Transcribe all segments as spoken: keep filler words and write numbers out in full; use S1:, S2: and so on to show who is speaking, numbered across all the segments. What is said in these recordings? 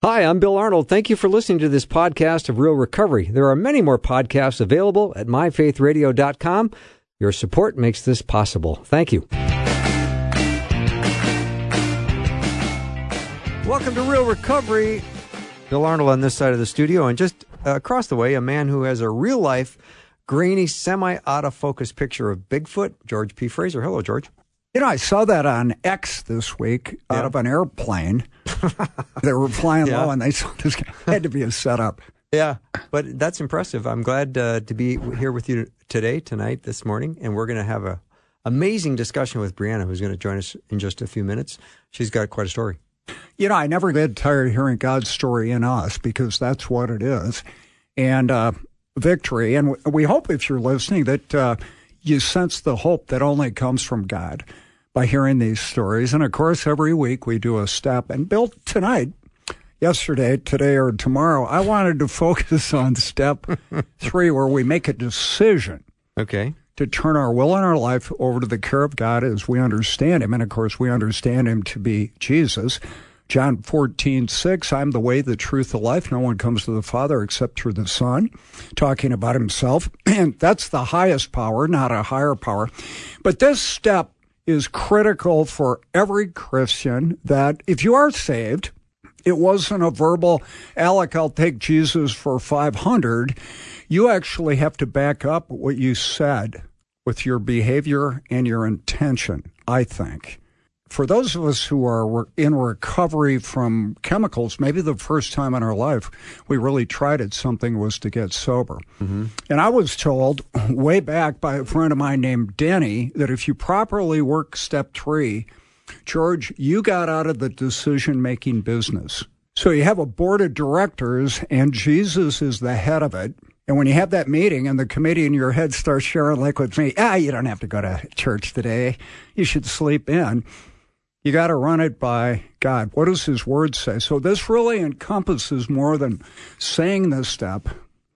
S1: Hi, I'm Bill Arnold. Thank you for listening to this podcast of Real Recovery. There are many more podcasts available at my faith radio dot com. Your support makes this possible. Thank you. Welcome to Real Recovery. Bill Arnold on this side of the studio, and just uh, across the way, a man who has a real-life, grainy, semi-out-of-focus picture of Bigfoot, George P. Fraser. Hello, George.
S2: You know, I saw that on X this week out
S1: Yeah.
S2: of an airplane. They were flying
S1: Yeah.
S2: low, and they saw this guy. Had to be a setup.
S1: Yeah, but that's impressive. I'm glad uh, to be here with you today, tonight, this morning, and we're going to have a amazing discussion with Brianna, who's going to join us in just a few minutes. She's got quite a story.
S2: You know, I never get tired of hearing God's story in us, because that's what it is. And uh, victory. And we hope, if you're listening, that uh, you sense the hope that only comes from God by hearing these stories. And, of course, every week we do a step. And, Bill, tonight, yesterday, today, or tomorrow, I wanted to focus on step three, where we make a decision
S1: Okay.
S2: to turn our will and our life over to the care of God as we understand Him. And, of course, we understand Him to be Jesus. John fourteen six, I'm the way, the truth, the life. No one comes to the Father except through the Son, talking about Himself. And that's the highest power, not a higher power. But this step is critical for every Christian, that if you are saved, it wasn't a verbal, Alec, I'll take Jesus for five hundred. You actually have to back up what you said with your behavior and your intention, I think. For those of us who are in recovery from chemicals, maybe the first time in our life we really tried it, something was to get sober. Mm-hmm. And I was told way back by a friend of mine named Denny that if you properly work step three, George, you got out of the decision-making business. So you have a board of directors, and Jesus is the head of it. And when you have that meeting and the committee in your head starts sharing, like with me, ah, you don't have to go to church today, you should sleep in. You got to run it by God. What does His Word say? So this really encompasses more than saying the step.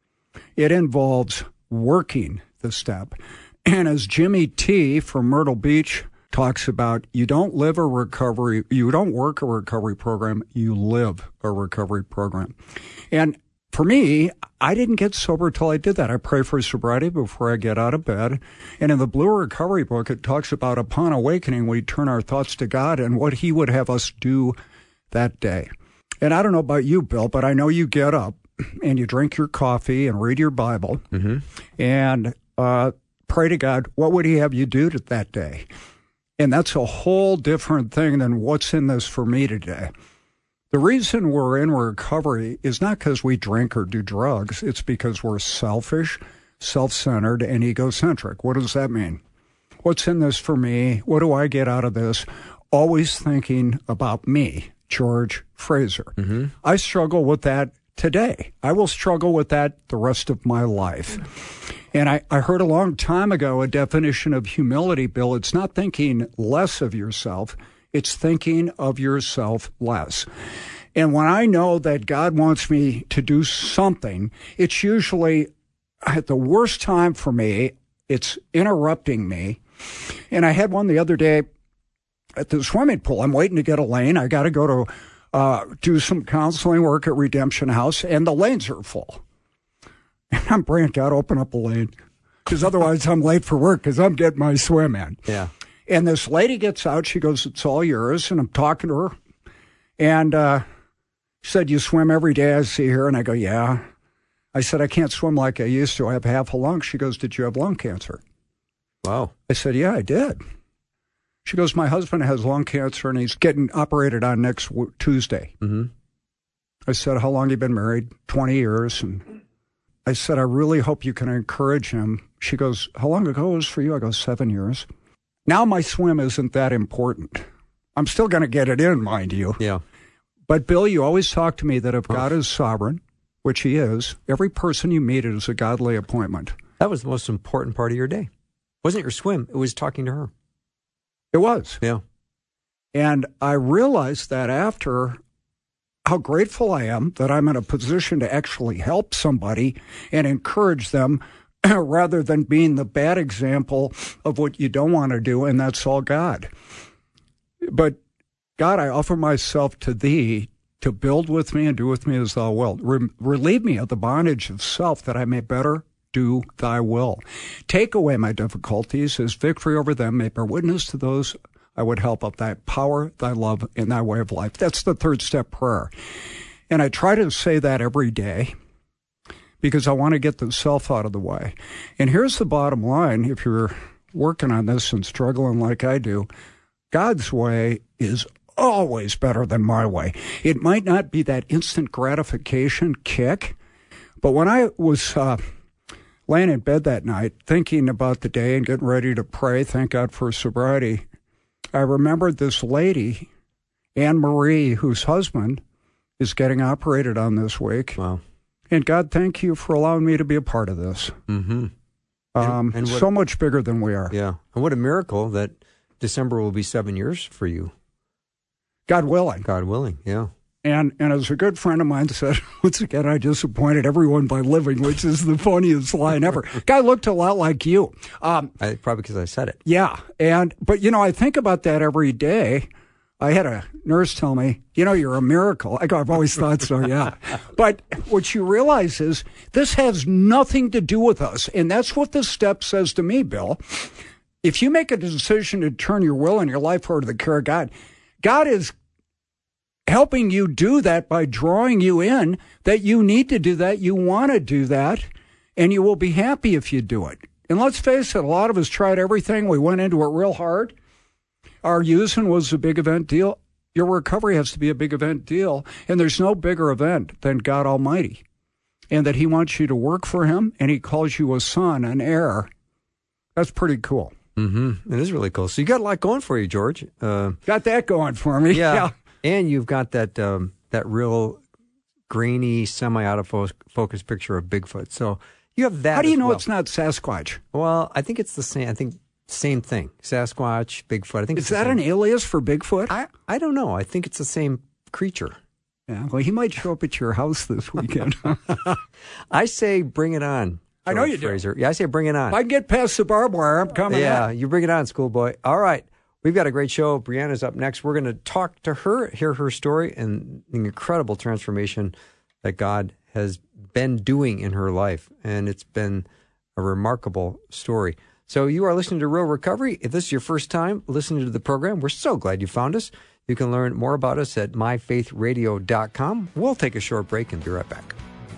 S2: It involves working the step. And as Jimmy T from Myrtle Beach talks about, you don't live a recovery, you don't work a recovery program, you live a recovery program. And for me, I didn't get sober till I did that. I pray for sobriety before I get out of bed. And in the Blue Recovery book, it talks about upon awakening, we turn our thoughts to God and what He would have us do that day. And I don't know about you, Bill, but I know you get up and you drink your coffee and read your Bible mm-hmm. and uh, pray to God, what would He have you do to that day? And that's a whole different thing than what's in this for me today. The reason we're in recovery is not because we drink or do drugs. It's because we're selfish, self-centered, and egocentric. What does that mean? What's in this for me? What do I get out of this? Always thinking about me, George Fraser. Mm-hmm. I struggle with that today. I will struggle with that the rest of my life. And I, I heard a long time ago a definition of humility, Bill. It's not thinking less of yourself. It's thinking of yourself less. And when I know that God wants me to do something, it's usually at the worst time for me. It's interrupting me. And I had one the other day at the swimming pool. I'm waiting to get a lane. I got to go to uh, do some counseling work at Redemption House, and the lanes are full. And I'm praying, God, open up a lane, because otherwise I'm late for work because I'm getting my swim in.
S1: Yeah.
S2: And this lady gets out. She goes, it's all yours. And I'm talking to her. And uh, she said, you swim every day I see her? And I go, yeah. I said, I can't swim like I used to. I have half a lung. She goes, did you have lung cancer?
S1: Wow.
S2: I said, yeah, I did. She goes, my husband has lung cancer, and he's getting operated on next w- Tuesday. Mm-hmm. I said, how long have you been married? twenty years. And I said, I really hope you can encourage him. She goes, how long ago was it for you? I go, seven years. Now my swim isn't that important. I'm still going to get it in, mind you.
S1: Yeah.
S2: But, Bill, you always talk to me that if God is sovereign, which He is, every person you meet is a godly appointment.
S1: That was the most important part of your day. It wasn't your swim. It was talking to her.
S2: It was.
S1: Yeah.
S2: And I realized that after, how grateful I am that I'm in a position to actually help somebody and encourage them rather than being the bad example of what you don't want to do, and that's all God. But, God, I offer myself to Thee to build with me and do with me as thou wilt. Re- relieve me of the bondage of self, that I may better do thy will. Take away my difficulties, as victory over them may bear witness to those I would help of thy power, thy love, and thy way of life. That's the third step prayer. And I try to say that every day because I want to get the self out of the way. And here's the bottom line. If you're working on this and struggling like I do, God's way is always better than my way. It might not be that instant gratification kick, but when I was uh, laying in bed that night thinking about the day and getting ready to pray, thank God for sobriety, I remembered this lady, Anne Marie, whose husband is getting operated on this week.
S1: Wow.
S2: And God, thank you for allowing me to be a part of this.
S1: Mm-hmm.
S2: Um, and, and what, so much bigger than we are.
S1: Yeah. And what a miracle that December will be seven years for you.
S2: God willing.
S1: God willing, yeah.
S2: And and as a good friend of mine said, once again, I disappointed everyone by living, which is the funniest line ever. Guy looked a lot like you. Um,
S1: I, probably because I said it.
S2: Yeah. And but, you know, I think about that every day. I had a nurse tell me, you know, you're a miracle. I go, I've always thought so, yeah. But what you realize is this has nothing to do with us. And that's what this step says to me, Bill. If you make a decision to turn your will and your life over to the care of God, God is helping you do that by drawing you in, that you need to do that, you want to do that, and you will be happy if you do it. And let's face it, a lot of us tried everything. We went into it real hard. Our using was a big event deal. Your recovery has to be a big event deal, and there's no bigger event than God Almighty, and that he wants you to work for him, and he calls you a son, an heir. That's pretty cool.
S1: Mm-hmm. It is really cool. So you got a lot going for you, George. Uh,
S2: got that going for me.
S1: Yeah.
S2: yeah.
S1: And you've got that um, that real grainy, semi-out of fo- focus picture of Bigfoot. So you have that.
S2: How do you know
S1: well.
S2: it's not Sasquatch?
S1: Well, I think it's the same. I think same thing. Sasquatch, Bigfoot. I think
S2: is
S1: it's
S2: that an alias for Bigfoot?
S1: I I don't know. I think it's the same creature.
S2: Yeah. Well, he might show up at your house this weekend.
S1: I say bring it on.
S2: I know you
S1: Fraser.
S2: do.
S1: Yeah, I say bring it on.
S2: If I can get past the barbed wire, I'm coming.
S1: Yeah,
S2: out.
S1: you bring it on, schoolboy. All right. We've got a great show. Brianna's up next. We're going to talk to her, hear her story, and the incredible transformation that God has been doing in her life. And it's been a remarkable story. So you are listening to Real Recovery. If this is your first time listening to the program, we're so glad you found us. You can learn more about us at my faith radio dot com. We'll take a short break and be right back.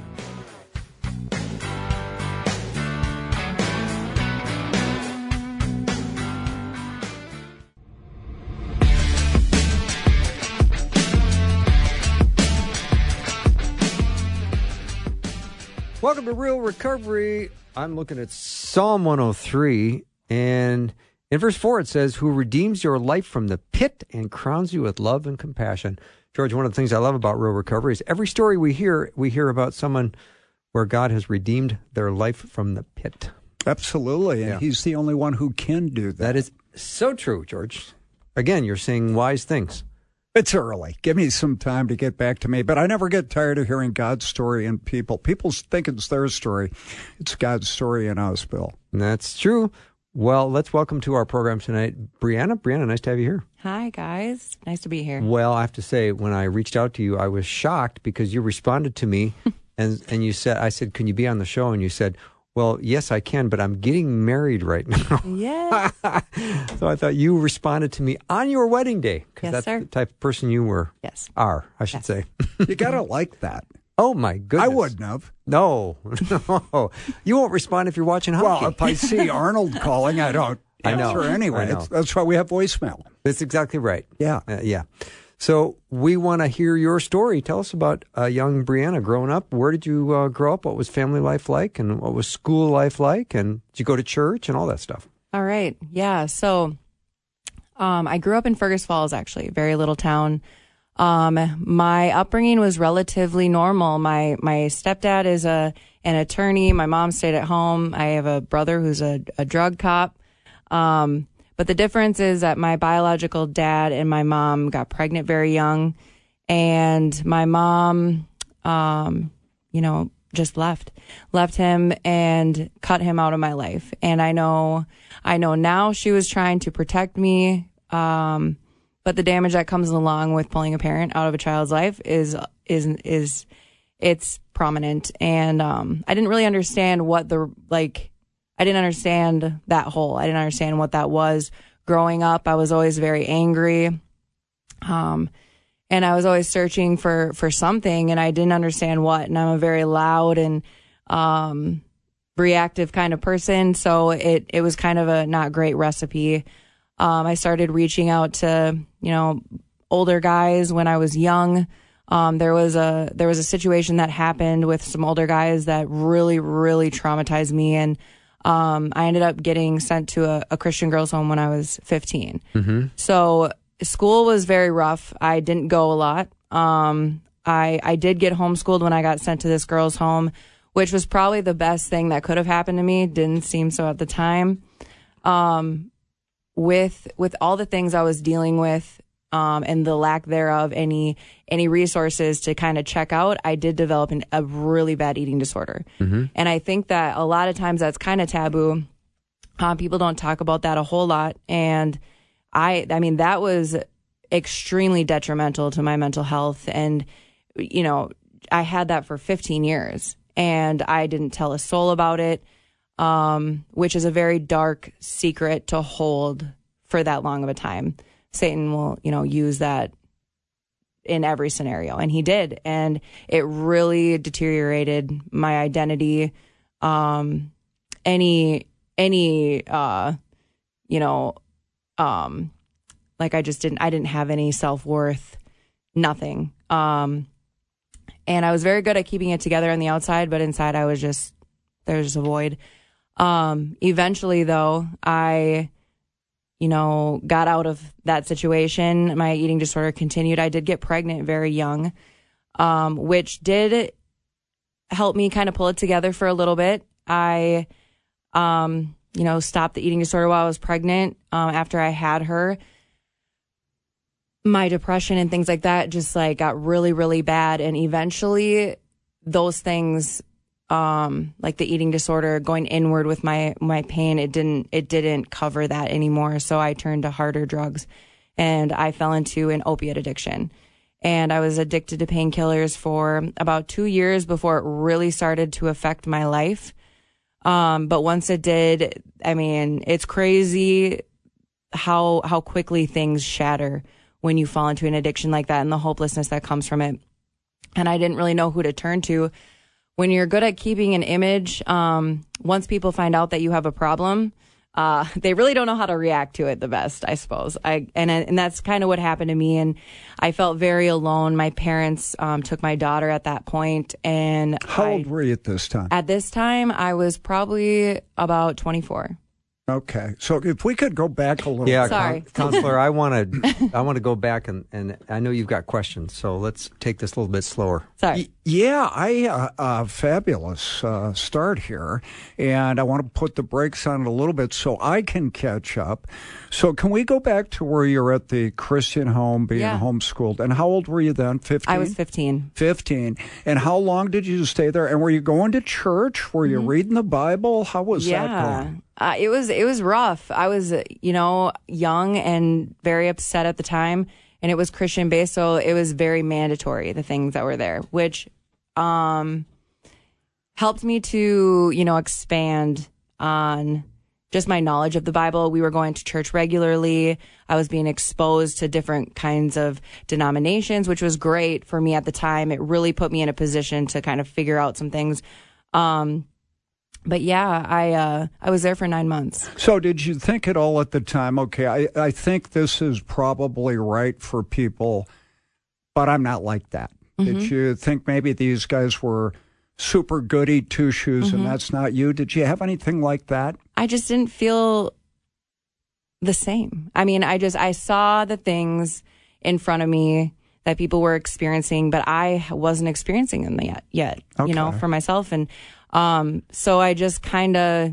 S1: Welcome to Real Recovery. I'm looking at Psalm one oh three, and in verse four it says, who redeems your life from the pit and crowns you with love and compassion. George, one of the things I love about Real Recovery is every story we hear, we hear about someone where God has redeemed their life from the pit.
S2: Absolutely, and
S1: yeah.
S2: he's the only one who can do that.
S1: That is so true, George. Again, you're saying wise things.
S2: It's early. Give me some time to get back to me. But I never get tired of hearing God's story in people. People think it's their story. It's God's story in us, Bill.
S1: That's true. Well, let's welcome to our program tonight, Brianna. Brianna, nice to have you here.
S3: Hi, guys. Nice to be here.
S1: Well, I have to say, when I reached out to you, I was shocked because you responded to me and, and you said, I said, can you be on the show? And you said, well, yes, I can, but I'm getting married right now.
S3: Yes.
S1: So I thought you responded to me on your wedding day. Because
S3: Yes,
S1: that's
S3: sir.
S1: the type of person you were.
S3: Yes.
S1: Are, I should
S3: Yes.
S1: say.
S2: You got to like that.
S1: Oh, my goodness.
S2: I wouldn't have.
S1: No. No. You won't respond if you're watching hockey.
S2: Well, if I see Arnold calling, I don't
S1: I know.
S2: answer anyway.
S1: I know.
S2: It's, that's why we have voicemail.
S1: That's exactly right.
S2: Yeah.
S1: Uh, yeah. So we want to hear your story. Tell us about uh, young Brianna growing up. Where did you uh, grow up? What was family life like? And what was school life like? And did you go to church and all that stuff?
S3: All right. Yeah. So um, I grew up in Fergus Falls, actually, very little town. Um, my upbringing was relatively normal. My my stepdad is a an attorney. My mom stayed at home. I have a brother who's a, a drug cop. Um But the difference is that my biological dad and my mom got pregnant very young, and my mom, um, you know, just left, left him and cut him out of my life. And I know, I know now she was trying to protect me, um, but the damage that comes along with pulling a parent out of a child's life is is is it's prominent. And um, I didn't really understand what the like. I didn't understand that hole. I didn't understand what that was. Growing up, I was always very angry, um, and I was always searching for for something, and I didn't understand what. And I'm a very loud and um, reactive kind of person, so it it was kind of a not great recipe. Um, I started reaching out to, you know, older guys when I was young. Um, there was a there was a situation that happened with some older guys that really, really traumatized me, and um, I ended up getting sent to a, a Christian girls' home when I was fifteen. Mm-hmm. So school was very rough. I didn't go a lot. Um, I I did get homeschooled when I got sent to this girls' home, which was probably the best thing that could have happened to me. Didn't seem so at the time. Um, with with all the things I was dealing with, um, and the lack thereof, any any resources to kind of check out, I did develop an, a really bad eating disorder. Mm-hmm. And I think that a lot of times that's kind of taboo. Uh, people don't talk about that a whole lot. And I, I mean, that was extremely detrimental to my mental health. And, you know, I had that for fifteen years and I didn't tell a soul about it, um, which is a very dark secret to hold for that long of a time. Satan will, you know, use that in every scenario. And he did. And it really deteriorated my identity. Um, any, any, uh, you know, um, like I just didn't, I didn't have any self-worth, nothing. Um, and I was very good at keeping it together on the outside, but inside I was just, there was just a void. Um, eventually though, I, you know, got out of that situation. My eating disorder continued. I did get pregnant very young, um, which did help me kind of pull it together for a little bit. I, um, you know, stopped the eating disorder while I was pregnant. Um, after I had her, my depression and things like that just like got really, really bad. And eventually those things, um, like the eating disorder, going inward with my, my pain, it didn't, it didn't cover that anymore. So I turned to harder drugs and I fell into an opiate addiction. And I was addicted to painkillers for about two years before it really started to affect my life. Um, but once it did, I mean, it's crazy how, how quickly things shatter when you fall into an addiction like that and the hopelessness that comes from it. And I didn't really know who to turn to. When you're good at keeping an image, um, once people find out that you have a problem, uh, they really don't know how to react to it the best, I suppose. I and and that's kind of what happened to me. And I felt very alone. My parents um, took my daughter at that point. And
S2: how
S3: I,
S2: old were you at this time?
S3: At this time, I was probably about twenty-four.
S2: Okay, so if we could go back a little.
S1: Yeah,
S3: Sorry.
S1: Con- Counselor, I want to I want to go back and, and I know you've got questions, so let's take this a little bit slower.
S3: Sorry.
S2: Y- yeah, I uh, uh, fabulous uh, start here, and I want to put the brakes on it a little bit so I can catch up. So can we go back to where you're at the Christian home, being
S3: Yeah.
S2: homeschooled, and how old were you then? Fifteen.
S3: I was fifteen.
S2: Fifteen, and how long did you stay there? And were you going to church? Were you
S3: Mm-hmm.
S2: reading the Bible? How was that
S3: Yeah.
S2: going?
S3: Uh, it was it was rough. I was, uh, you know, young and very upset at the time, and it was Christian based, so it was very mandatory, the things that were there, which um, helped me to, you know, expand on just my knowledge of the Bible. We were going to church regularly. I was being exposed to different kinds of denominations, which was great for me at the time. It really put me in a position to kind of figure out some things. Um, But yeah, I uh, I was there for nine months.
S2: So did you think at all at the time, okay, I, I think this is probably right for people, but I'm not like that. Mm-hmm. Did you think maybe these guys were super goody two-shoes mm-hmm. and that's not you? Did you have anything like that?
S3: I just didn't feel the same. I mean, I just, I saw the things in front of me that people were experiencing, but I wasn't experiencing them yet, yet
S2: okay.
S3: you know, for myself. And Um, so I just kind of,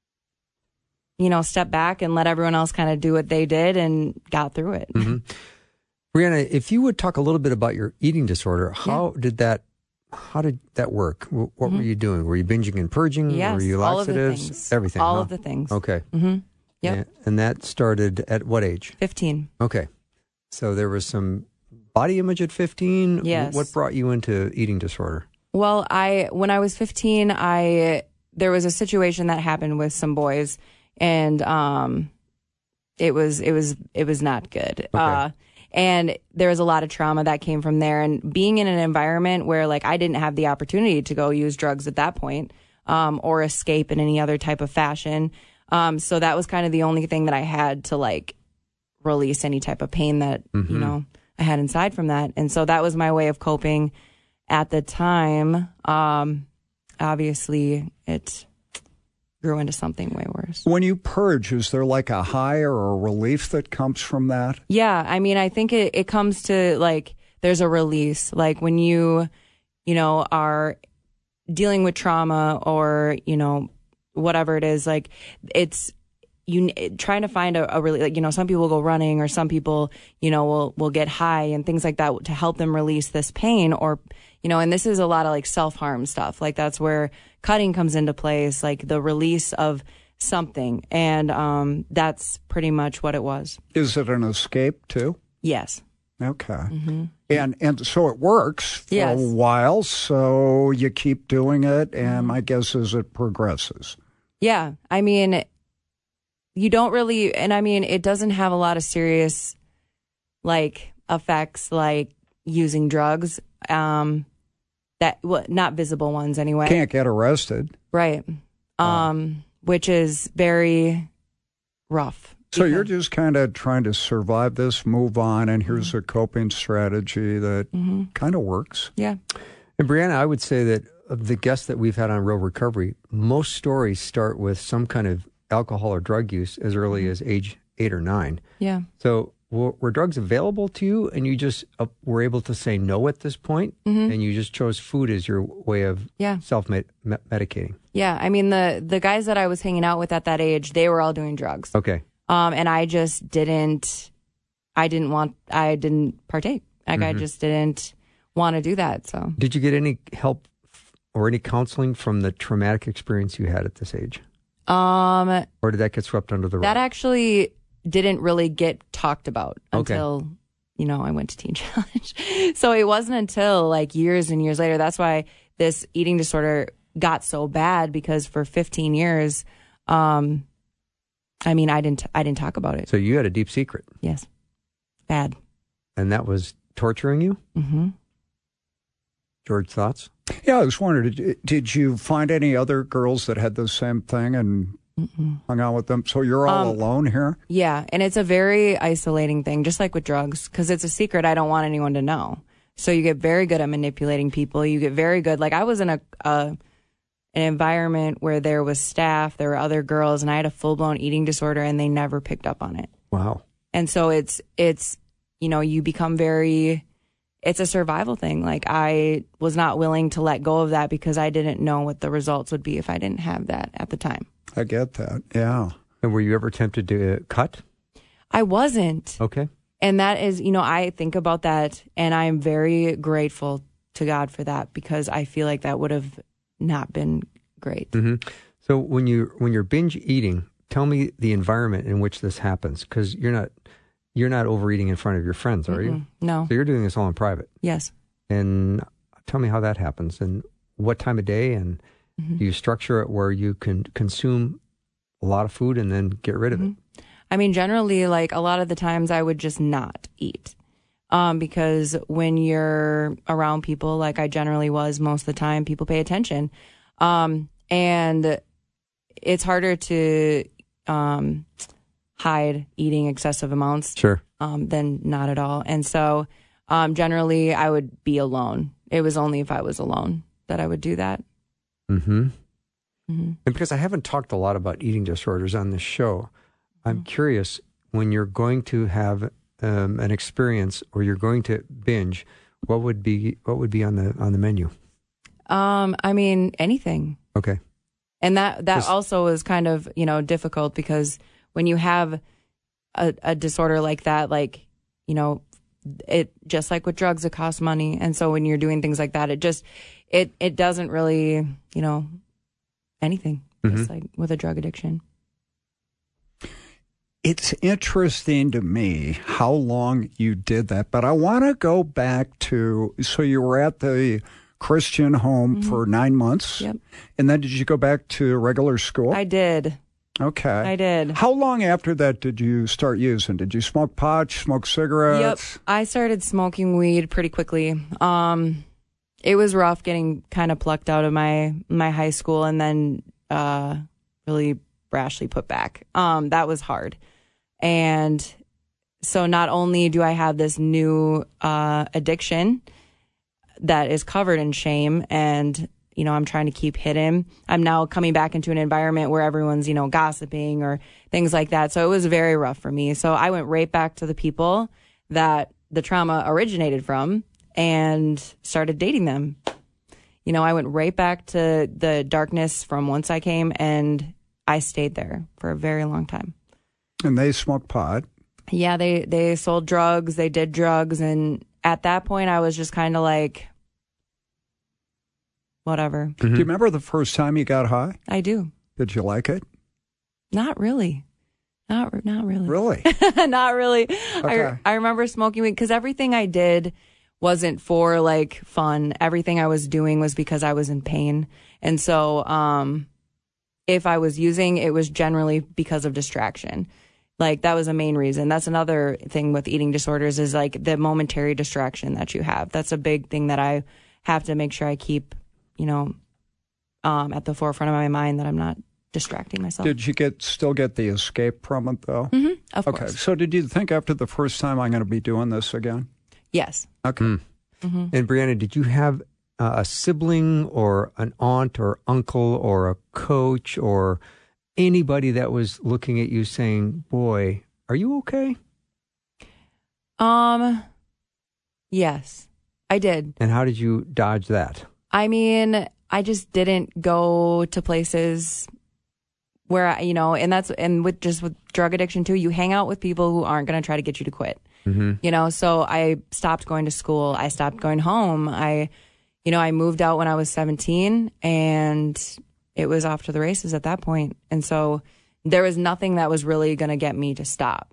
S3: you know, stepped back and let everyone else kind of do what they did and got through it.
S1: Mm-hmm. Brianna, if you would talk a little bit about your eating disorder, how yeah. did that, how did that work? What mm-hmm. were you doing? Were you binging and purging?
S3: Yes,
S1: were you
S3: all of the
S1: laxatives?
S3: things.
S1: Everything.
S3: All
S1: huh?
S3: of the things.
S1: Okay.
S3: Mm-hmm. Yep.
S1: And, and that started at what age?
S3: fifteen.
S1: Okay. So there was some body image at fifteen.
S3: Yes.
S1: What brought you into eating disorder?
S3: Well, I when I was fifteen, I there was a situation that happened with some boys, and um, it was it was it was not good.
S1: Okay.
S3: Uh, and there was a lot of trauma that came from there. And being in an environment where like I didn't have the opportunity to go use drugs at that point, um, or escape in any other type of fashion. Um, so that was kind of the only thing that I had to like release any type of pain that
S1: Mm-hmm.
S3: you know I had inside from that. And so that was my way of coping. At the time, um, obviously, it grew into something way worse.
S2: When you purge, is there like a high or a relief that comes from that?
S3: Yeah, I mean, I think it, it comes to, like, there's a release. Like, when you, you know, are dealing with trauma or, you know, whatever it is, like, it's, you trying to find a, a really, like, you know, some people go running or some people, you know, will, will get high and things like that to help them release this pain or, you know, and this is a lot of like self-harm stuff. Like that's where cutting comes into place, like the release of something. And um, that's pretty much what it was.
S2: Is it an escape too?
S3: Yes.
S2: Okay.
S3: Mm-hmm.
S2: And and so it works for
S3: Yes.
S2: a while, so you keep doing it, and my guess is it progresses.
S3: Yeah. I mean, you don't really, and I mean, it doesn't have a lot of serious like effects like using drugs. Um, that well, not visible ones anyway.
S2: Can't get arrested.
S3: Right. Um, which is very rough.
S2: So
S3: because-
S2: you're just kind of trying to survive this, move on, and here's a coping strategy that kind of works.
S3: Yeah.
S1: And Brianna, I would say that of the guests that we've had on Real Recovery, most stories start with some kind of alcohol or drug use as early as age eight or nine.
S3: Yeah.
S1: So were, were drugs available to you and you just uh, were able to say no at this point, and you just chose food as your way of
S3: Yeah.
S1: self-medicating?
S3: Yeah. I mean, the, the guys that I was hanging out with at that age, they were all doing drugs.
S1: Okay.
S3: Um, and I just didn't, I didn't want, I didn't partake. Like I just didn't want to do that. So
S1: Did you get any help or any counseling from the traumatic experience you had at this age?
S3: um,
S1: Or did that get swept under the rug?
S3: that actually didn't really get talked about
S1: Okay.
S3: until, you know, I went to Teen Challenge. So it wasn't until like years and years later. That's why this eating disorder got so bad, because for fifteen years, um, I mean, I didn't, I didn't talk about it.
S1: So you had a deep secret,
S3: Yes. Bad.
S1: and that was torturing you?
S3: Mm-hmm.
S1: George, thoughts?
S2: Yeah, I was wondering, did, did you find any other girls that had the same thing and
S3: Mm-mm.
S2: hung out with them? So you're all
S3: Um,
S2: alone here?
S3: Yeah. And it's a very isolating thing, just like with drugs, because it's a secret I don't want anyone to know. So you get very good at manipulating people. You get very good. Like I was in a, a an environment where there was staff, there were other girls, and I had a full blown eating disorder, and they never picked up on it.
S1: Wow.
S3: And so it's it's you know, you become very. It's a survival thing. Like I was not willing to let go of that because I didn't know what the results would be if I didn't have that at the time.
S2: I get that, yeah.
S1: And were you ever tempted to uh, cut?
S3: I wasn't.
S1: Okay.
S3: And that is, you know, I think about that and I'm very grateful to God for that, because I feel like that would have not been great.
S1: hmm So when you when you're binge eating, tell me the environment in which this happens, because you're not you're not overeating in front of your friends, are you?
S3: Mm-mm. No.
S1: So you're doing this all in private.
S3: Yes.
S1: And tell me how that happens and what time of day, and
S3: Mm-hmm.
S1: do you structure it where you can consume a lot of food and then get rid of it?
S3: I mean, generally, like a lot of the times I would just not eat. Um, because when you're around people, like I generally was most of the time, people pay attention. Um, and it's harder to um, hide eating excessive amounts
S1: Sure.
S3: um, than not at all. And so um, generally I would be alone. It was only if I was alone that I would do that.
S1: Mm-hmm.
S3: Mm-hmm.
S1: And because I haven't talked a lot about eating disorders on this show, I'm
S3: Mm-hmm.
S1: curious, when you're going to have um, an experience or you're going to binge, what would be what would be on the on the menu?
S3: Um, I mean, anything.
S1: Okay.
S3: And that, that
S1: Just-
S3: also is kind of, you know, difficult, because when you have a, a disorder like that, like, you know, it just like with drugs, it costs money. And so when you're doing things like that, it just, it, it doesn't really, you know, anything, just like with a drug addiction.
S2: it's interesting to me how long you did that, but I want to go back to, so you were at the Christian home mm-hmm. for nine months.
S3: Yep.
S2: And then did you go back to regular school?
S3: I did.
S2: Okay.
S3: I did.
S2: How long after that did you start using? Did you smoke pot, smoke cigarettes?
S3: Yep. I started smoking weed pretty quickly. Um, it was rough getting kind of plucked out of my, my high school and then uh, really rashly put back. Um, that was hard. And so not only do I have this new uh, addiction that is covered in shame and, you know, I'm trying to keep hidden, I'm now coming back into an environment where everyone's, you know, gossiping or things like that. So it was very rough for me. So I went right back to the people that the trauma originated from and started dating them. You know, I went right back to the darkness from once I came, and I stayed there for a very long time.
S2: And they smoked pot.
S3: Yeah, they, they sold drugs, they did drugs, and at that point I was just kind of like, whatever.
S2: Mm-hmm. Do you remember the first time you got high?
S3: I do.
S2: Did you like it?
S3: Not really. Not not really.
S2: Really?
S3: Not really.
S2: Okay.
S3: I, I remember smoking weed because everything I did wasn't for like fun. Everything I was doing was because I was in pain. And so um, if I was using, it was generally because of distraction. Like that was a main reason. That's another thing with eating disorders is like the momentary distraction that you have. That's a big thing that I have to make sure I keep, you know, um, at the forefront of my mind, that I'm not distracting myself.
S2: Did you get still get the escape from it, though?
S3: Mm-hmm, of
S2: okay.
S3: course.
S2: So did you think after the first time, I'm going to be doing this again?
S3: Yes.
S2: Okay.
S1: Mm.
S3: Mm-hmm.
S1: And Brianna, did you have uh, a sibling or an aunt or uncle or a coach or anybody that was looking at you saying, boy, are you okay?
S3: Um, yes, I did.
S1: And how did you dodge that?
S3: I mean, I just didn't go to places where, I, you know, and that's, and with just with drug addiction too, you hang out with people who aren't going to try to get you to quit,
S1: mm-hmm.
S3: you know? So I stopped going to school. I stopped going home. I, you know, I moved out when I was seventeen and it was off to the races at that point. And so there was nothing that was really going to get me to stop.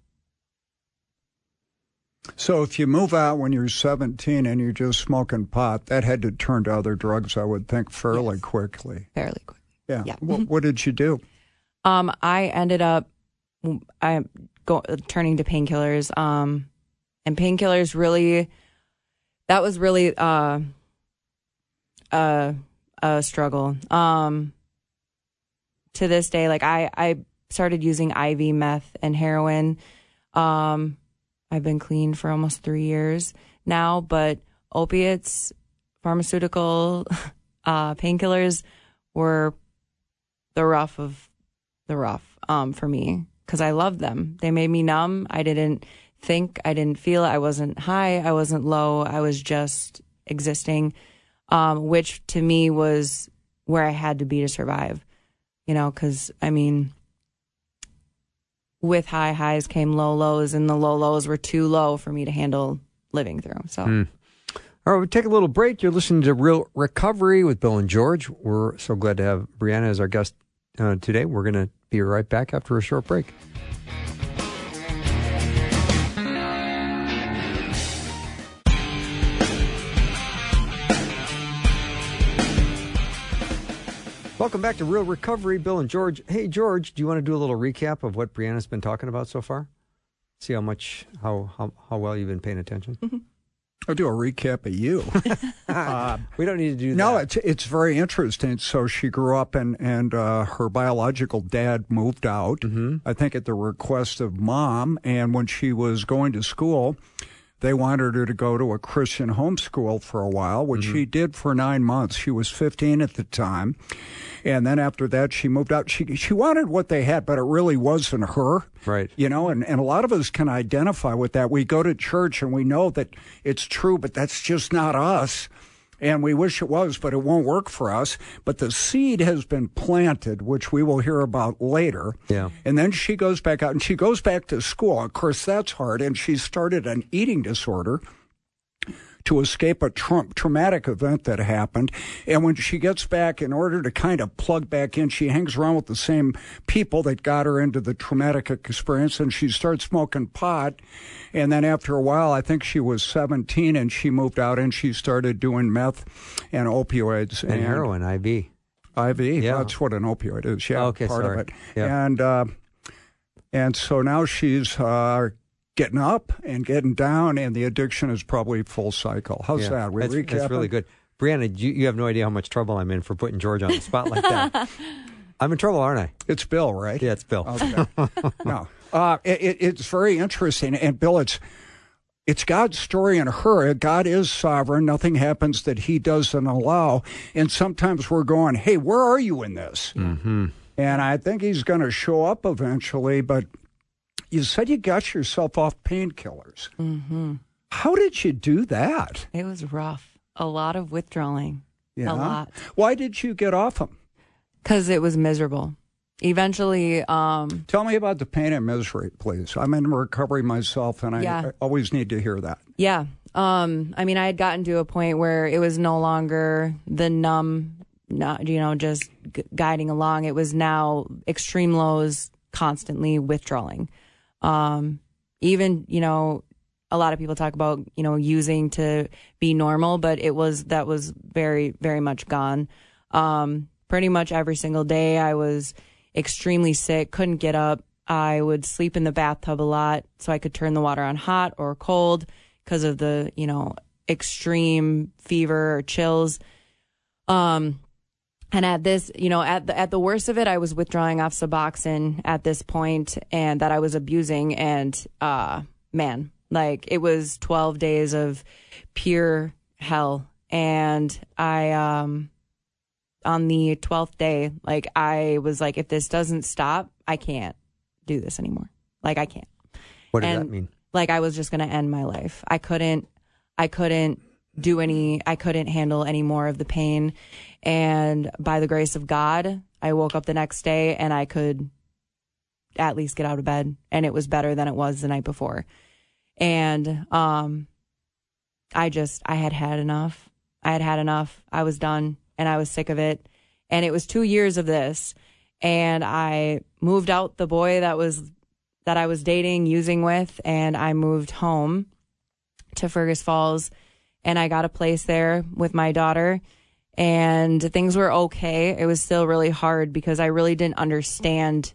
S2: So if you move out when you're seventeen and you're just smoking pot, that had to turn to other drugs, I would think, fairly
S3: yes.
S2: quickly.
S3: Fairly quickly.
S2: Yeah.
S3: yeah.
S2: what, what did you do?
S3: Um, I ended up I go, turning to painkillers. Um, and painkillers really, that was really uh, a, a struggle. Um, to this day, like I, I started using I V meth and heroin. Um, I've been clean for almost three years now, but opiates, pharmaceutical, uh, painkillers were the rough of the rough um, for me because I loved them. They made me numb. I didn't think, I didn't feel, I wasn't high, I wasn't low, I was just existing, um, which to me was where I had to be to survive, you know, because, I mean, with high highs came low lows, and the low lows were too low for me to handle living through. So,
S1: mm. All right, we'll take a little break. You're listening to Real Recovery with Bill and George. We're so glad to have Brianna as our guest uh, today. We're going to be right back after a short break. Welcome back to Real Recovery, Bill and George. Hey, George, do you want to do a little recap of what Brianna's been talking about so far? See how much, how how, how well you've been paying attention?
S3: Mm-hmm.
S2: I'll do a recap of you.
S1: uh, we don't need to do that.
S2: No, it's it's very interesting. So she grew up and, and uh, her biological dad moved out,
S1: mm-hmm.
S2: I think at the request of mom. And when she was going to school, they wanted her to go to a Christian homeschool for a while, which mm-hmm. she did for nine months. She was fifteen at the time. And then after that, she moved out. She she wanted what they had, but it really wasn't her.
S1: Right.
S2: You know, and, and a lot of us can identify with that. We go to church and we know that it's true, but that's just not us. And we wish it was, but it won't work for us. But the seed has been planted, which we will hear about later.
S1: Yeah.
S2: And then she goes back out and she goes back to school. Of course, that's hard. And she started an eating disorder to escape a tra- traumatic event that happened. And when she gets back, in order to kind of plug back in, she hangs around with the same people that got her into the traumatic experience, and she starts smoking pot. And then after a while, I think she was seventeen, and she moved out and she started doing meth and opioids.
S1: And, and heroin, I V.
S2: I V,
S1: yeah.
S2: That's what an opioid is. Yeah,
S1: okay,
S2: part
S1: sorry.
S2: of it.
S1: Yeah.
S2: And uh, and so now she's uh, getting up and getting down, and the addiction is probably full cycle. How's
S1: yeah.
S2: that? We
S1: that's,
S2: recap
S1: that's really
S2: it?
S1: good. Brianna, you, you have no idea how much trouble I'm in for putting George on the spot like that. I'm in trouble, aren't I?
S2: It's Bill, right?
S1: Yeah, it's Bill.
S2: Okay. no, uh, it, it, it's very interesting. And Bill, it's it's God's story in her. God is sovereign. Nothing happens that he doesn't allow. And sometimes we're going, hey, where are you in this?
S1: Mm-hmm.
S2: And I think he's going to show up eventually. But you said you got yourself off painkillers.
S3: Mm-hmm.
S2: How did you do that?
S3: It was rough. A lot of withdrawing.
S2: Yeah.
S3: A lot.
S2: Why did you get off them?
S3: Because it was miserable. Eventually, um,
S2: Tell me about the pain and misery, please. I'm in recovery myself, and I,
S3: Yeah.
S2: I always need to hear that.
S3: yeah. Um, I mean, I had gotten to a point where it was no longer the numb, not, you know, just g- guiding along. It was now extreme lows, constantly withdrawing. Um, even, you know, a lot of people talk about, you know, using to be normal, but it was, that was very, very much gone. Um, pretty much every single day I was extremely sick, couldn't get up. I would sleep in the bathtub a lot so I could turn the water on hot or cold because of the, you know, extreme fever or chills. Um, and at this, you know, at the, at the worst of it, I was withdrawing off Suboxone at this point, and that I was abusing. And, uh, man, like it was twelve days of pure hell. And I, um, on the twelfth day, like I was like, if this doesn't stop, I can't do this anymore. Like I can't.
S1: What does
S3: and,
S1: that mean?
S3: Like I was just going to end my life. I couldn't, I couldn't do any, I couldn't handle any more of the pain. And by the grace of God, I woke up the next day and I could at least get out of bed, and it was better than it was the night before. And, um, I just, I had had enough. I had had enough. I was done. And I was sick of it. And it was two years of this. And I moved out the boy that was that I was dating, using with, and I moved home to Fergus Falls, and I got a place there with my daughter, and things were okay. It was still really hard because I really didn't understand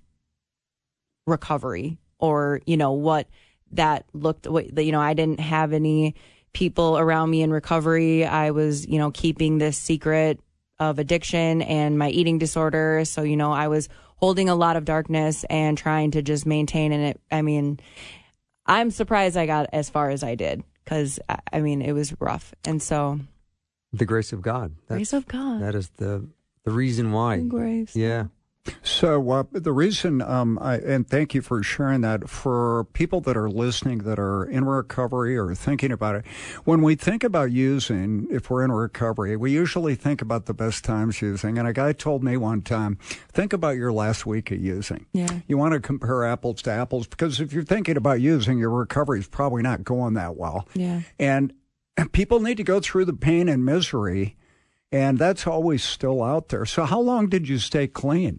S3: recovery, or, you know, what that looked, what, you know, I didn't have any people around me in recovery. I was, you know, keeping this secret of addiction and my eating disorder. So, you know, I was holding a lot of darkness and trying to just maintain. And it, I mean, I'm surprised I got as far as I did, because, I mean, it was rough. And so.
S1: The grace of God. That's,
S3: Grace of God.
S1: That is the the reason why.
S3: The grace.
S1: Yeah.
S2: So uh, the reason, um, I, and thank you for sharing that, for people that are listening that are in recovery or thinking about it, when we think about using, if we're in recovery, we usually think about the best times using. And a guy told me one time, think about your last week of using.
S3: Yeah.
S2: You want to compare apples to apples, because if you're thinking about using, your recovery is probably not going that well.
S3: Yeah.
S2: And people need to go through the pain and misery, and that's always still out there. So how long did you stay clean?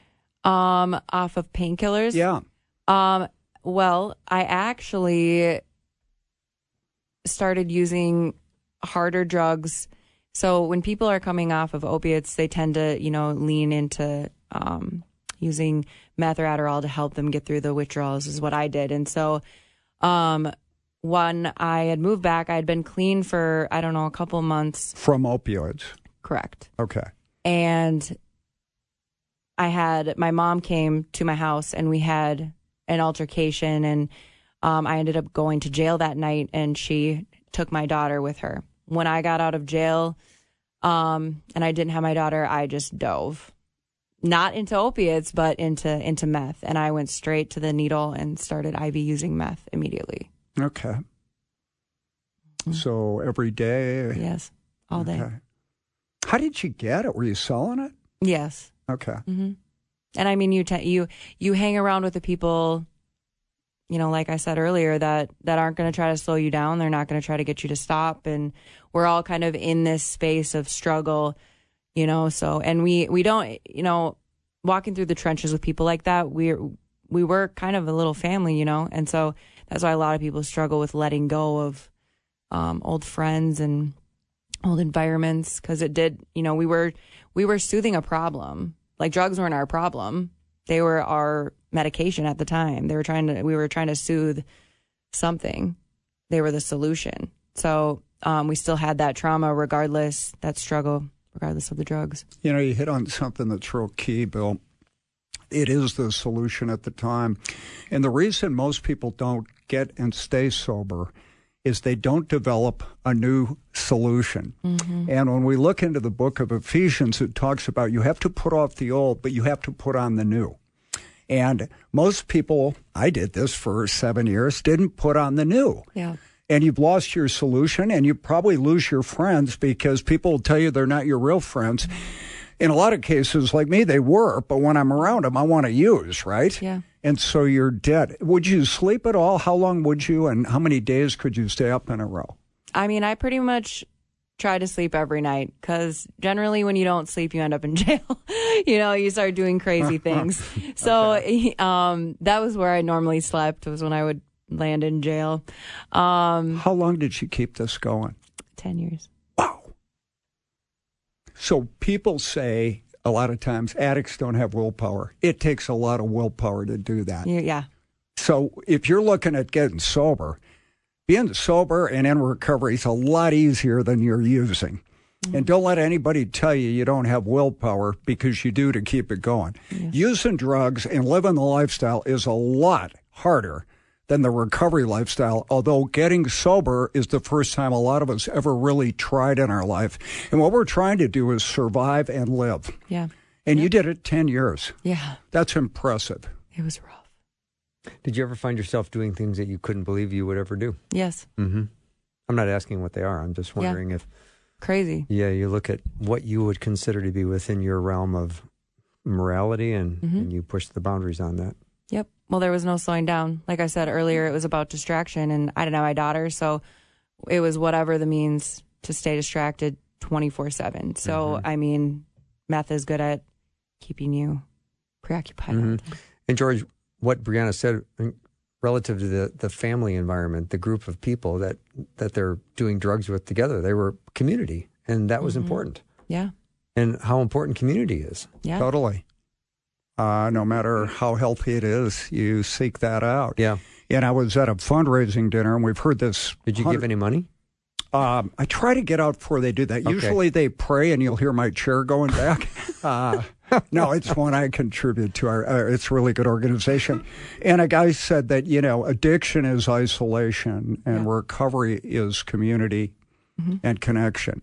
S3: Um, off of painkillers?
S2: Yeah.
S3: Um, well, I actually started using harder drugs. So when people are coming off of opiates, they tend to, you know, lean into um, using meth or Adderall to help them get through the withdrawals, is what I did. And so um, when I had moved back, I had been clean for, I don't know, a couple months.
S2: From opioids?
S3: Correct.
S2: Okay.
S3: And I had, my mom came to my house and we had an altercation, and um, I ended up going to jail that night, and she took my daughter with her. When I got out of jail um, and I didn't have my daughter, I just dove, not into opiates, but into, into meth. And I went straight to the needle and started I V using meth immediately.
S2: Okay. So every day?
S3: Yes, all day.
S2: Okay. How did you get it? Were you selling it?
S3: Yes.
S2: Okay.
S3: Mm-hmm. And I mean, you, te- you, you hang around with the people you know, like I said earlier, that, that aren't going to try to slow you down. They're not going to try to get you to stop. And we're all kind of in this space of struggle, you know, so, and we, we don't, you know, walking through the trenches with people like that, we're, we were kind of a little family, you know, and so that's why a lot of people struggle with letting go of um, old friends and old environments, because it did, you know, we were, we were soothing a problem. Like, drugs weren't our problem. They were our medication at the time. They were trying to, we were trying to soothe something. They were the solution. So um, we still had that trauma regardless, that struggle, regardless of the drugs.
S2: You know, you hit on something that's real key, Bill. It is the solution at the time. And the reason most people don't get and stay sober is they don't develop a new solution. Mm-hmm. And when we look into the book of Ephesians, it talks about you have to put off the old, but you have to put on the new. And most people, I did this for seven years, didn't put on the new.
S3: Yeah.
S2: And you've lost your solution, and you probably lose your friends because people will tell you they're not your real friends. In a lot of cases, like me, they were, but when I'm around them, I want to use, right?
S3: Yeah.
S2: And so you're dead. Would you sleep at all? How long would you, and how many days could you stay up in a row? I
S3: mean, I pretty much try to sleep every night, because generally when you don't sleep, you end up in jail. You know, you start doing crazy things. So okay. um, that was where I normally slept, was when I would land in jail. Um,
S2: how long did you keep this going?
S3: Ten years.
S2: Wow. So people say a lot of times addicts don't have willpower. It takes a lot of willpower to do that.
S3: Yeah.
S2: So if you're looking at getting sober, being sober and in recovery is a lot easier than you're using. Mm-hmm. And don't let anybody tell you you don't have willpower, because you do, to keep it going. Yes. Using drugs and living the lifestyle is a lot harder than the recovery lifestyle, although getting sober is the first time a lot of us ever really tried in our life. And what we're trying to do is survive and live.
S3: Yeah.
S2: And
S3: yeah.
S2: you did it ten years.
S3: Yeah.
S2: That's impressive.
S3: It was rough.
S1: Did you ever find yourself doing things that you couldn't believe you would ever do?
S3: Yes.
S1: Mm-hmm. I'm not asking what they are. I'm just wondering yeah. if...
S3: Crazy.
S1: Yeah, you look at what you would consider to be within your realm of morality, and, mm-hmm. and you push the boundaries on that.
S3: Yep. Well, there was no slowing down. Like I said earlier, it was about distraction, and I didn't have my daughter, so it was whatever the means to stay distracted twenty-four seven. So, mm-hmm. I mean, meth is good at keeping you preoccupied.
S1: Mm-hmm. And George, what Brianna said relative to the, the family environment, the group of people that, that they're doing drugs with together, they were community, and that was mm-hmm. important.
S3: Yeah.
S1: And how important community is.
S3: Yeah.
S2: Totally. Uh, no matter how healthy it is, you seek that out.
S1: Yeah.
S2: And I was at a fundraising dinner, and we've heard this.
S1: Did you give any money?
S2: Um, I try to get out before they do that.
S1: Okay.
S2: Usually they pray, and you'll hear my chair going back. uh, no, it's one I contribute to. Our, uh, it's a really good organization. And a guy said that, you know, addiction is isolation, and yeah. recovery is community mm-hmm. and connection.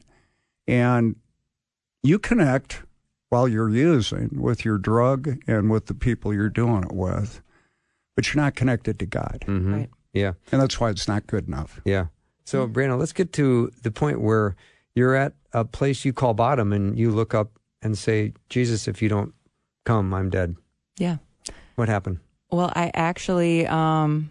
S2: And you connect while you're using with your drug and with the people you're doing it with, but you're not connected to God.
S1: Mm-hmm.
S3: Right.
S1: Yeah.
S2: And that's why it's not good enough.
S1: Yeah. So, mm-hmm. Brianna, let's get to the point where you're at a place you call bottom, and you look up and say, Jesus, if you don't come, I'm dead.
S3: Yeah.
S1: What happened?
S3: Well, I actually um,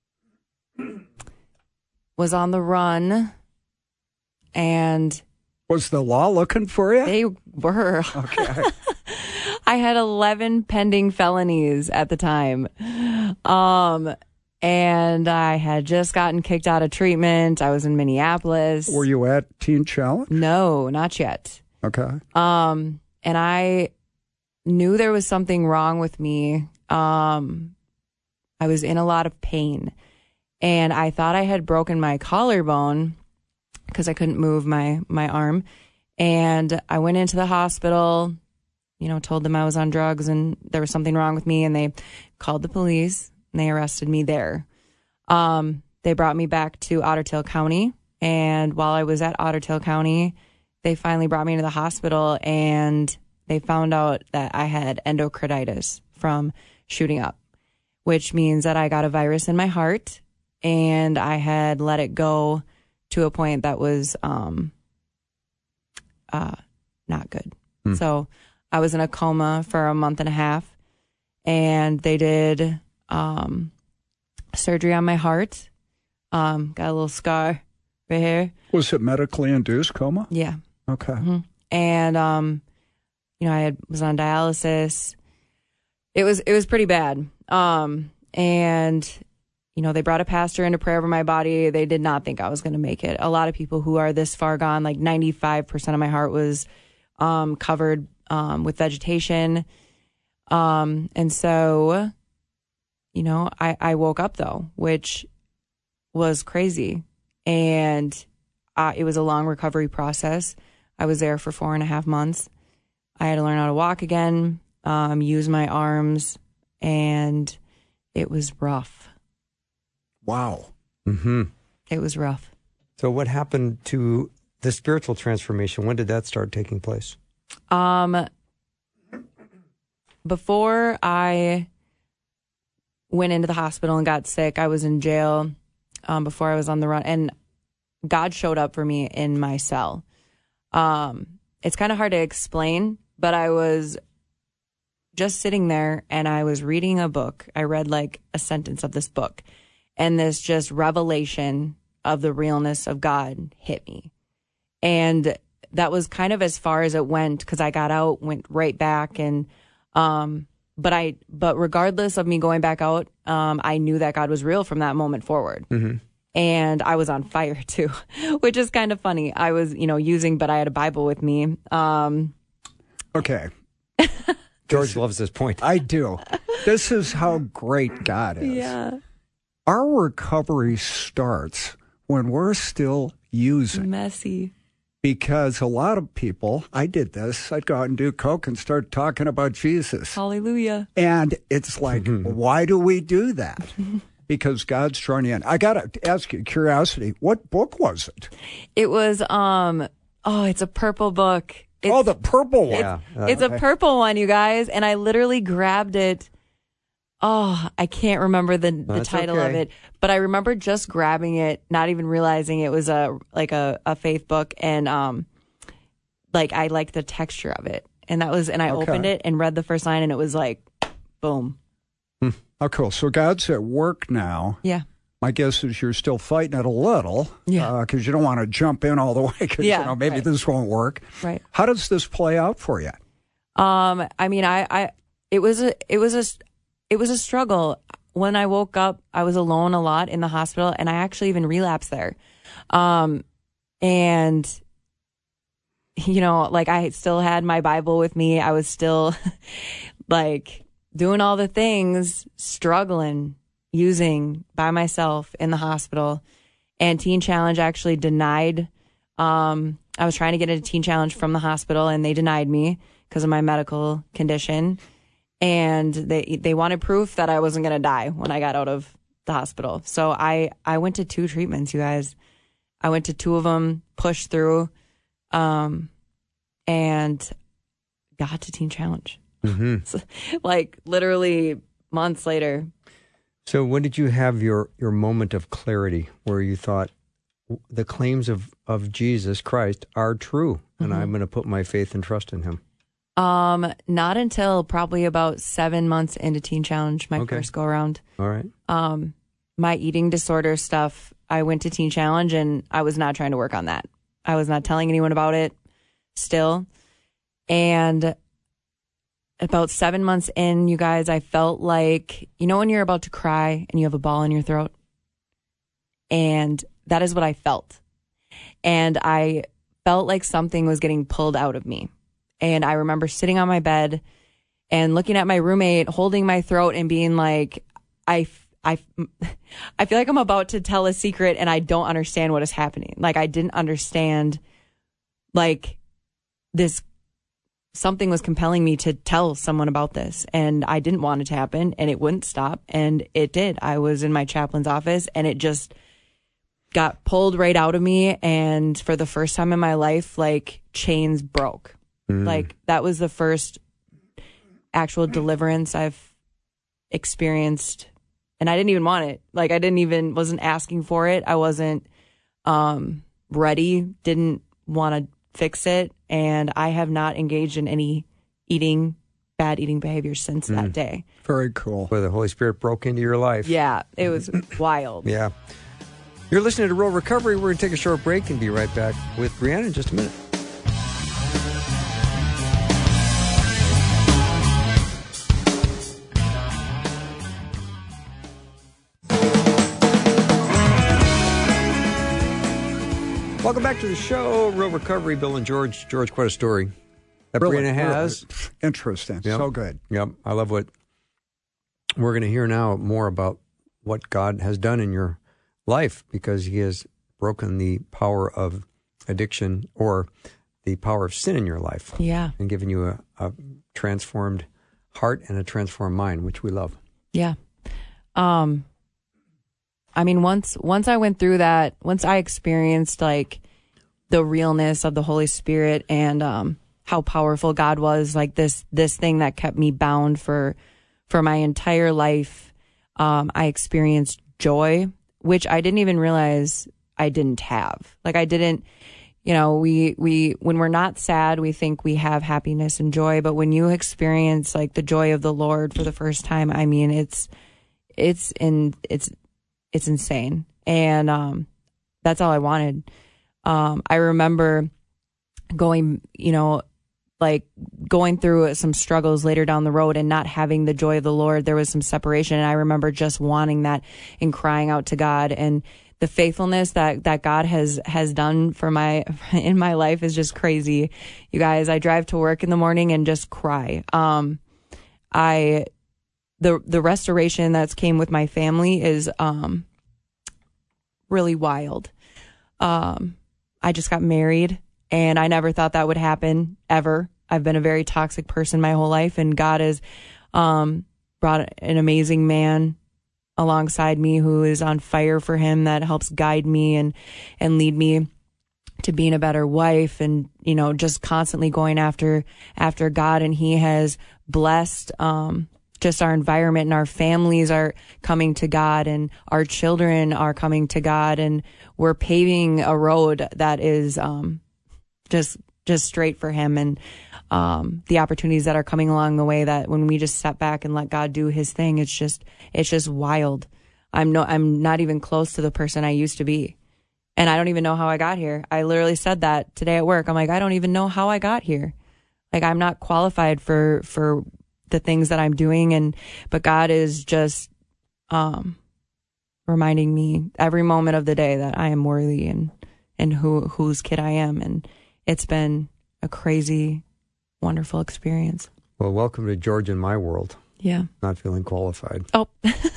S3: was on the run, and...
S2: Was the law looking for you?
S3: They were.
S2: Okay.
S3: I had eleven pending felonies at the time. Um, and I had just gotten kicked out of treatment. I was in Minneapolis.
S2: Were you at Teen Challenge?
S3: No, not yet.
S2: Okay.
S3: Um, and I knew there was something wrong with me. Um, I was in a lot of pain, and I thought I had broken my collarbone, because I couldn't move my, my arm. And I went into the hospital, you know, told them I was on drugs and there was something wrong with me. And they called the police and they arrested me there. Um, they brought me back to Otter Tail County. And while I was at Otter Tail County, they finally brought me into the hospital, and they found out that I had endocarditis from shooting up, which means that I got a virus in my heart, and I had let it go to a point that was um, uh, not good. Hmm. So I was in a coma for a month and a half, and they did um, surgery on my heart. Um, got a little scar right here.
S2: Was it medically induced coma?
S3: Yeah.
S2: Okay.
S3: Mm-hmm. And, um, you know, I had, was on dialysis. It was, it was pretty bad. Um, and, you know, they brought a pastor into prayer over my body. They did not think I was going to make it. A lot of people who are this far gone, like ninety-five percent of my heart was, um, covered, um, with vegetation. Um, and so, you know, I, I woke up though, which was crazy. And uh, it was a long recovery process. I was there for four and a half months. I had to learn how to walk again, um, use my arms, and it was rough.
S2: Wow.
S1: Mm-hmm.
S3: It was rough.
S1: So what happened to the spiritual transformation? When did that start taking place?
S3: Um, before I went into the hospital and got sick, I was in jail um, before I was on the run. And God showed up for me in my cell. Um, it's kind of hard to explain, but I was just sitting there and I was reading a book. I read like a sentence of this book, and this just revelation of the realness of God hit me. And that was kind of as far as it went, because I got out, went right back. And, um, but I, but regardless of me going back out, um, I knew that God was real from that moment forward. Mm-hmm. And I was on fire too, which is kind of funny. I was, you know, using, but I had a Bible with me. Um,
S2: okay.
S1: George loves this point.
S2: I do. This is how great God is.
S3: yeah.
S2: Our recovery starts when we're still using.
S3: Messy.
S2: Because a lot of people, I did this, I'd go out and do coke and start talking about Jesus.
S3: Hallelujah.
S2: And it's like, why do we do that? Because God's drawing you in. I got to ask you, curiosity, what book was it?
S3: It was, um, oh, it's a purple book. It's,
S2: oh, the purple one.
S1: Yeah. Uh,
S3: it's a purple one, you guys. And I literally grabbed it. Oh, I can't remember the, the
S1: That's
S3: title
S1: okay.
S3: of it, but I remember just grabbing it, not even realizing it was a like a, a faith book, and um, like I liked the texture of it, and that was, and I
S2: Okay.
S3: opened it and read the first line, and it was like, boom.
S2: Oh, cool. So God's at work now.
S3: Yeah.
S2: My guess is you're still fighting it a little.
S3: Yeah.
S2: Because you don't want to jump in all the way because,
S3: Yeah,
S2: you know, maybe
S3: right.
S2: this won't work.
S3: Right.
S2: How does this play out for you?
S3: Um, I mean, I, I, it was a, it was a, it was a struggle. When I woke up, I was alone a lot in the hospital, and I actually even relapsed there. Um, and, you know, like I still had my Bible with me. I was still like doing all the things, struggling, using by myself in the hospital. And Teen Challenge actually denied, um, I was trying to get into Teen Challenge from the hospital, and they denied me because of my medical condition. And they they wanted proof that I wasn't going to die when I got out of the hospital. So I, I went to two treatments, you guys. I went to two of them, pushed through, um, and got to Teen Challenge.
S1: Mm-hmm.
S3: So, like literally months later.
S1: So when did you have your, your moment of clarity where you thought the claims of, of Jesus Christ are true, and
S3: Mm-hmm.
S1: I'm going to put my faith and trust in him?
S3: Um, not until probably about seven months into Teen Challenge, my
S1: Okay.
S3: first go around.
S1: All right.
S3: Um, my eating disorder stuff, I went to Teen Challenge, and I was not trying to work on that. I was not telling anyone about it still. And about seven months in, you guys, I felt like, you know, when you're about to cry and you have a ball in your throat? And that is what I felt. And I felt like something was getting pulled out of me. And I remember sitting on my bed and looking at my roommate, holding my throat and being like, I, I, I feel like I'm about to tell a secret and I don't understand what is happening. Like I didn't understand, like this, something was compelling me to tell someone about this, and I didn't want it to happen, and it wouldn't stop. And it did. I was in my chaplain's office, and it just got pulled right out of me. And for the first time in my life, like chains broke. Mm. Like that was the first actual deliverance I've experienced. And I didn't even want it. Like I didn't even, wasn't asking for it. I wasn't um, ready, didn't want to fix it. And I have not engaged in any eating bad eating behavior since
S1: Mm.
S3: that day.
S2: Very cool.
S1: Where the Holy Spirit broke into your life.
S3: Yeah, it was wild.
S1: Yeah. You're listening to Real Recovery. We're going to take a short break and be right back with Brianna in just a minute. Welcome back to the show, Real Recovery. Bill and George. George, quite a story that
S2: Really,
S1: Brianna has.
S2: really interesting.
S1: Yep.
S2: So good.
S1: Yep. I love what we're going to hear now more about what God has done in your life, because he has broken the power of addiction or the power of sin in your life.
S3: Yeah.
S1: And given you a, a transformed heart and a transformed mind, which we love.
S3: Yeah. Um, I mean, once, once I went through that, once I experienced like the realness of the Holy Spirit and, um, how powerful God was, like this, this thing that kept me bound for, for my entire life. Um, I experienced joy, which I didn't even realize I didn't have. Like I didn't, you know, we, we, when we're not sad, we think we have happiness and joy, but when you experience like the joy of the Lord for the first time, I mean, it's, it's in, it's, it's insane. And, um, that's all I wanted. Um, I remember going, you know, like going through some struggles later down the road and not having the joy of the Lord. There was some separation. And I remember just wanting that and crying out to God, and the faithfulness that, that God has, has done for my, in my life is just crazy. You guys, I drive to work in the morning and just cry. Um, I, the, the restoration that's came with my family is, um, really wild. Um, I just got married, and I never thought that would happen ever. I've been a very toxic person my whole life, and God has, um, brought an amazing man alongside me who is on fire for him, that helps guide me and, and lead me to being a better wife, and, you know, just constantly going after, after God. And he has blessed, um, just our environment, and our families are coming to God, and our children are coming to God, and we're paving a road that is, um, just, just straight for him. And, um, the opportunities that are coming along the way, that when we just step back and let God do his thing, it's just, it's just wild. I'm no, I'm not even close to the person I used to be. And I don't even know how I got here. I literally said that today at work. I'm like, I don't even know how I got here. Like, I'm not qualified for, for the things that I'm doing. And, but God is just, um, reminding me every moment of the day that I am worthy, and, and who, whose kid I am. And it's been a crazy, wonderful experience.
S1: Well, welcome to George in my world.
S3: Yeah.
S1: Not feeling qualified.
S3: Oh,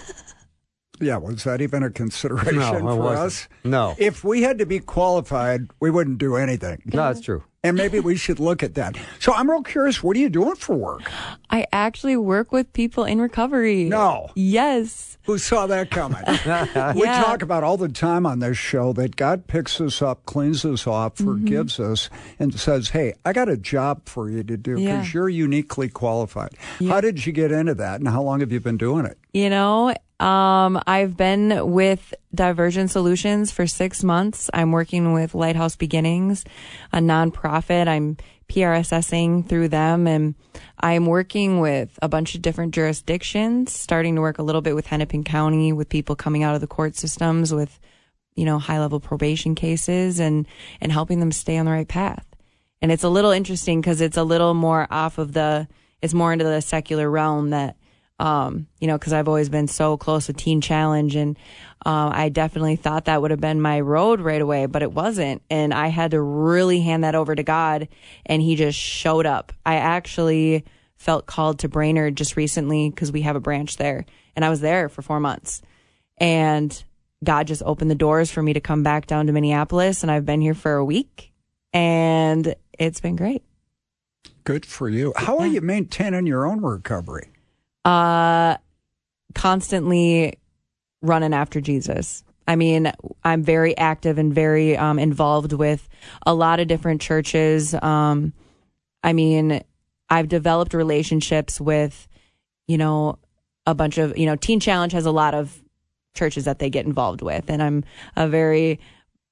S2: Yeah, was that even a consideration
S1: No, it
S2: for
S1: wasn't.
S2: us?
S1: No.
S2: If we had to be qualified, we wouldn't do anything.
S1: No, that's true.
S2: And maybe we should look at that. So I'm real curious, what are you doing for work?
S3: I actually work with people in recovery.
S2: No.
S3: Yes.
S2: Who saw that coming? We
S3: Yeah.
S2: talk about all the time on this show that God picks us up, cleans us off, forgives us, and says, hey, I got a job for you to do because
S3: Yeah.
S2: you're uniquely qualified.
S3: Yeah.
S2: How did you get into that, and how long have you been doing it?
S3: You know, um, I've been with Diversion Solutions for six months. I'm working with Lighthouse Beginnings, a nonprofit. I'm P R S S ing through them, and I'm working with a bunch of different jurisdictions, starting to work a little bit with Hennepin County, with people coming out of the court systems with, you know, high level probation cases, and, and helping them stay on the right path. And it's a little interesting because it's a little more off of the, it's more into the secular realm that, Um, you know, because I've always been so close with Teen Challenge, and um, I definitely thought that would have been my road right away, but it wasn't. And I had to really hand that over to God, and he just showed up. I actually felt called to Brainerd just recently because we have a branch there, and I was there for four months. And God just opened the doors for me to come back down to Minneapolis, and I've been here for a week, and it's been great.
S2: Good for you. How are you maintaining your own recovery?
S3: Uh, constantly running after Jesus. I mean, I'm very active and very um, involved with a lot of different churches. Um, I mean, I've developed relationships with, you know, a bunch of, you know, Teen Challenge has a lot of churches that they get involved with. And I'm a very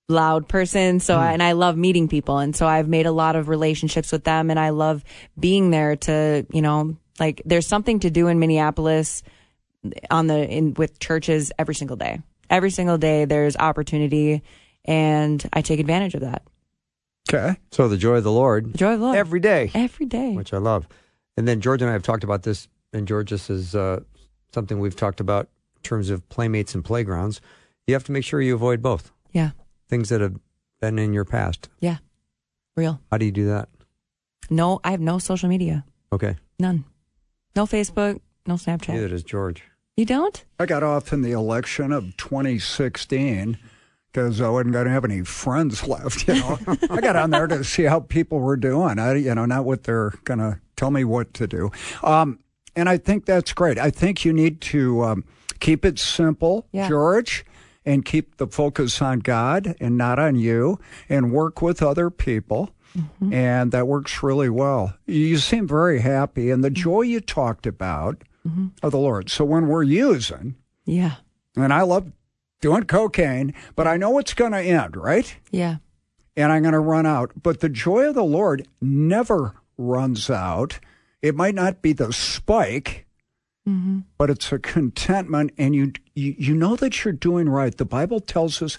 S3: loud person. So, I, and I love meeting people. And so I've made a lot of relationships with them, and I love being there to, you know, like there's something to do in Minneapolis on the, in with churches every single day. Every single day there's opportunity, and I take advantage of that.
S2: Okay.
S1: So the joy of the Lord.
S3: The joy of the Lord.
S1: Every day.
S3: Every day.
S1: Which I love. And then George and I have talked about this, and George, this is uh, something we've talked about in terms of playmates and playgrounds. You have to make sure you avoid both.
S3: Yeah.
S1: Things that have been in your past.
S3: Yeah. Real.
S1: How do you do that?
S3: No, I have no social media.
S1: Okay.
S3: None. No Facebook, no Snapchat.
S1: Neither does George.
S3: You don't?
S2: I got off in the election of twenty sixteen because I wasn't going to have any friends left, you know. I got on there to see how people were doing, I, you know, not what they're going to tell me what to do. Um, and I think that's great. I think you need to um, keep it simple,
S3: yeah.
S2: George, and keep the focus on God and not on you, and work with other people. Mm-hmm. And that works really well. You seem very happy, and the joy you talked about mm-hmm. of the Lord. So when we're using,
S3: yeah,
S2: and I love doing cocaine, but I know it's going to end, right?
S3: Yeah.
S2: And I'm going to run out. But the joy of the Lord never runs out. It might not be the spike, mm-hmm. but it's a contentment, and you, you you know that you're doing right. The Bible tells us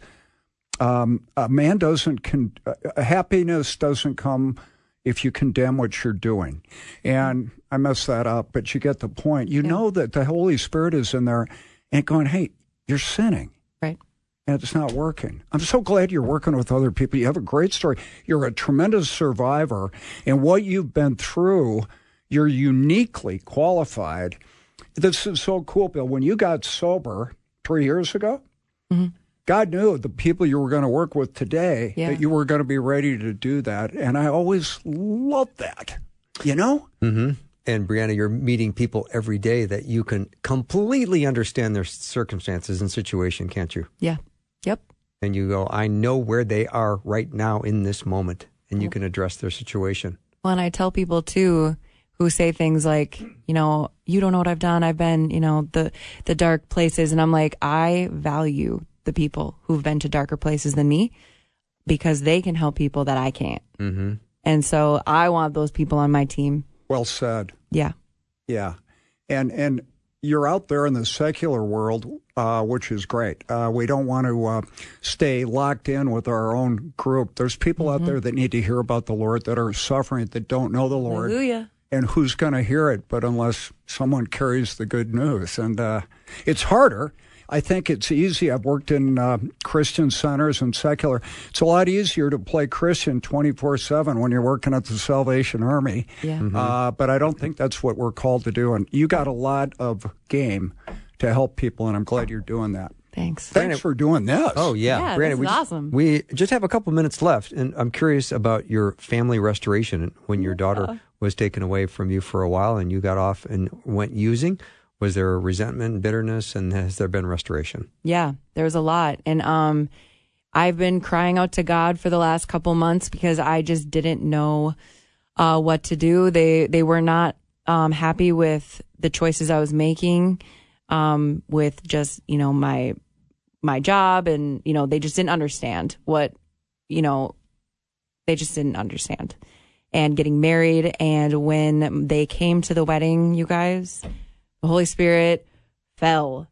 S2: um, a man doesn't, con- uh, happiness doesn't come if you condemn what you're doing. And I messed that up, but you get the point. You yeah. know that the Holy Spirit is in there and going, hey, you're sinning.
S3: Right.
S2: And it's not working. I'm so glad you're working with other people. You have a great story. You're a tremendous survivor. And what you've been through, you're uniquely qualified. This is so cool, Bill. When you got sober three years ago, mm-hmm. God knew the people you were going to work with today, yeah. that you were going to be ready to do that. And I always loved that, you know?
S1: Mm-hmm. And Brianna, you're meeting people every day that you can completely understand their circumstances and situation, can't you?
S3: Yeah. Yep.
S1: And you go, I know where they are right now in this moment, and you can address their situation.
S3: Well, and I tell people, too, who say things like, you know, you don't know what I've done. I've been, you know, the, the dark places. And I'm like, I value the people who've been to darker places than me because they can help people that I can't. Mm-hmm. And so I want those people on my team.
S2: Well said.
S3: Yeah.
S2: Yeah. And and you're out there in the secular world, uh, which is great. Uh, we don't want to uh, stay locked in with our own group. There's people mm-hmm. out there that need to hear about the Lord, that are suffering, that don't know the Lord.
S3: Hallelujah.
S2: And who's going to hear it but unless someone carries the good news? And uh, it's harder. I think it's easy. I've worked in uh, Christian centers and secular. It's a lot easier to play Christian twenty-four seven when you're working at the Salvation Army.
S3: Yeah.
S2: Mm-hmm. Uh, but I don't think that's what we're called to do. And you got a lot of game to help people, and I'm glad you're doing that.
S3: Thanks.
S2: Thanks for doing this.
S1: Oh, yeah.
S3: Yeah,
S1: Brandon,
S3: this is
S1: we
S3: awesome.
S1: Just, we just have a couple minutes left, and I'm curious about your family restoration when your daughter
S3: Yeah.
S1: was taken away from you for a while and you got off and went using. Was there resentment, bitterness, and has there been restoration?
S3: Yeah, there was a lot. And um, I've been crying out to God for the last couple months because I just didn't know uh, what to do. They they were not um, happy with the choices I was making, um, with just, you know, my my job. And, you know, they just didn't understand what, you know, they just didn't understand. And getting married. And when they came to the wedding, you guys, the Holy Spirit fell,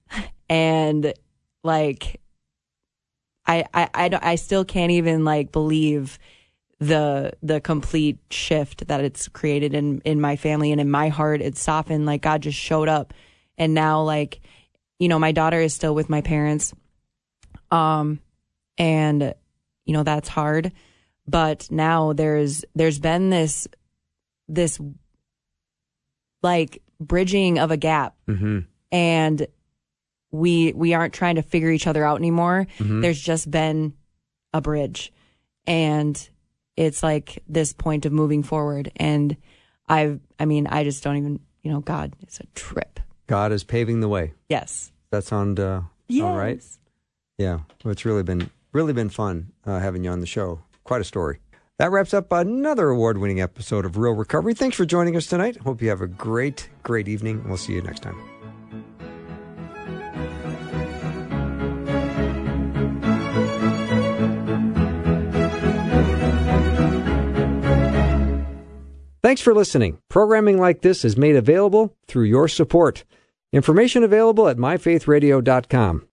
S3: and like, I, I, I, don't- I still can't even like believe the, the complete shift that it's created in, in my family and in my heart. It's softened. Like God just showed up, and now like, you know, my daughter is still with my parents. Um, and you know, that's hard, but now there's, there's been this, this like, bridging of a gap, mm-hmm. and we we aren't trying to figure each other out anymore. Mm-hmm. There's just been a bridge, and it's like this point of moving forward. And I've, I mean, I just don't even, you know, God, it's a trip.
S1: God is paving the way.
S3: Yes.
S1: That sound uh,
S3: Yes.
S1: all right? Yeah. Well, it's really been really been fun uh, having you on the show. Quite a story. That wraps up another award-winning episode of Real Recovery. Thanks for joining us tonight. Hope you have a great, great evening. We'll see you next time. Thanks for listening. Programming like this is made available through your support. Information available at my faith radio dot com.